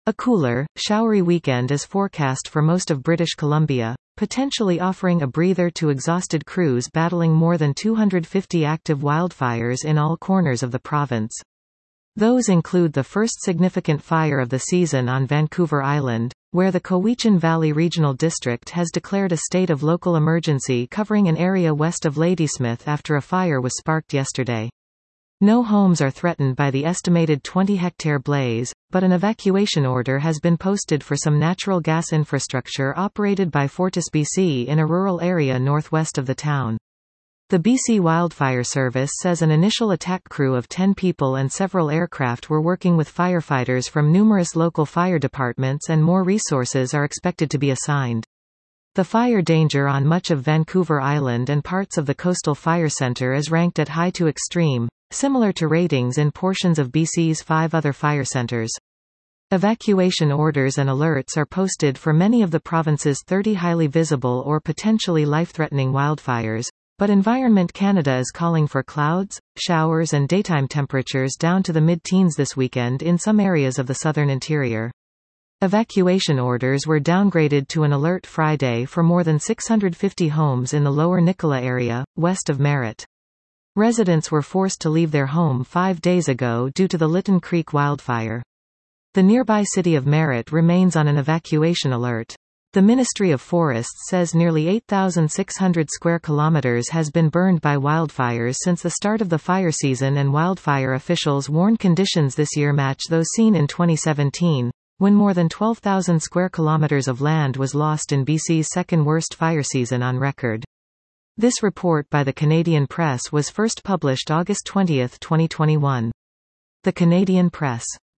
A cooler, showery weekend is forecast for most of British Columbia, potentially offering a breather to exhausted crews battling more than 250 active wildfires in all corners of the province. Those include the first significant fire of the season on Vancouver Island, where the Cowichan Valley Regional District has declared a state of local emergency covering an area west of Ladysmith after a fire was sparked yesterday. No homes are threatened by the estimated 20-hectare blaze, but an evacuation order has been posted for some natural gas infrastructure operated by FortisBC in a rural area northwest of the town. The BC Wildfire Service says an initial attack crew of 10 people and several aircraft were working with firefighters from numerous local fire departments, and more resources are expected to be assigned. The fire danger on much of Vancouver Island and parts of the Coastal Fire Centre is ranked at high to extreme, similar to ratings in portions of BC's 5 other fire centres. Evacuation orders and alerts are posted for many of the province's 30 highly visible or potentially life-threatening wildfires, but Environment Canada is calling for clouds, showers and daytime temperatures down to the mid-teens this weekend in some areas of the southern interior. Evacuation orders were downgraded to an alert Friday for more than 650 homes in the Lower Nicola area, west of Merritt. Residents were forced to leave their home 5 days ago due to the Lytton Creek wildfire. The nearby city of Merritt remains on an evacuation alert. The Ministry of Forests says nearly 8,600 square kilometers has been burned by wildfires since the start of the fire season, and wildfire officials warn conditions this year match those seen in 2017, when more than 12,000 square kilometers of land was lost in BC's second worst fire season on record. This report by the Canadian Press was first published August 20, 2021. The Canadian Press.